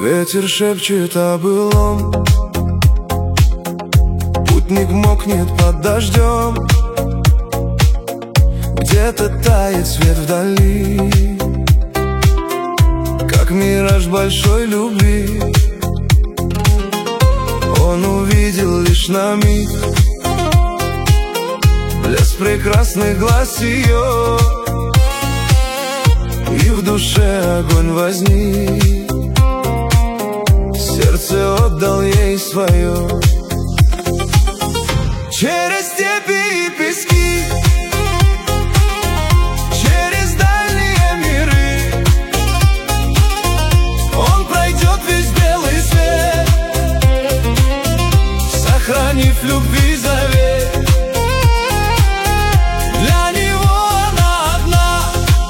Ветер шепчет о былом, путник мокнет под дождем, где-то тает свет вдали, как мираж большой любви. Он увидел лишь на миг блеск прекрасных глаз ее, и в душе огонь возник, сердце отдал ей свое. Через степи и пески, через дальние миры он пройдет весь белый свет, сохранив любви завет. Для него она одна,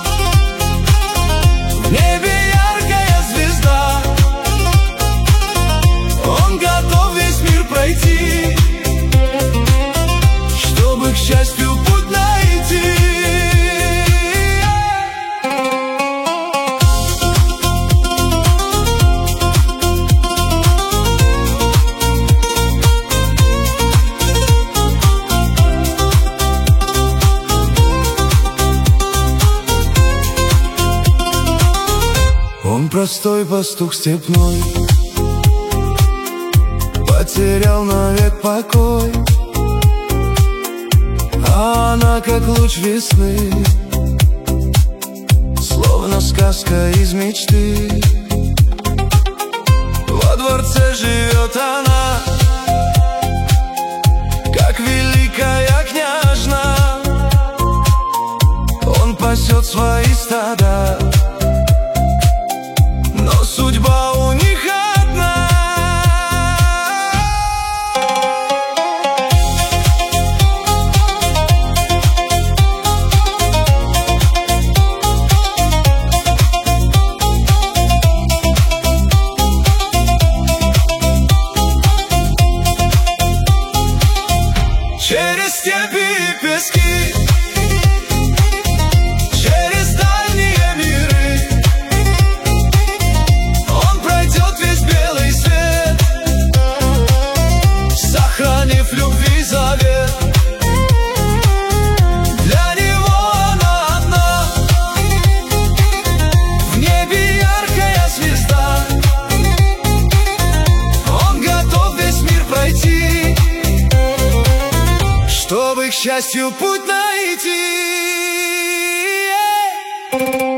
в небе яркая звезда. Он готов весь мир пройти, чтобы к счастью путь найти. Он простой пастух степной, потерял навек покой, а она как луч весны, словно сказка из мечты. Во дворце живет она, как великая княжна. Он пасет свои стада, но судьба у них одна. Через степи и пески, через дальние миры он пройдет весь белый свет, сохранив любви завет. Для него она одна, в небе яркая звезда. Он готов весь мир пройти, чтобы к счастью путь найти.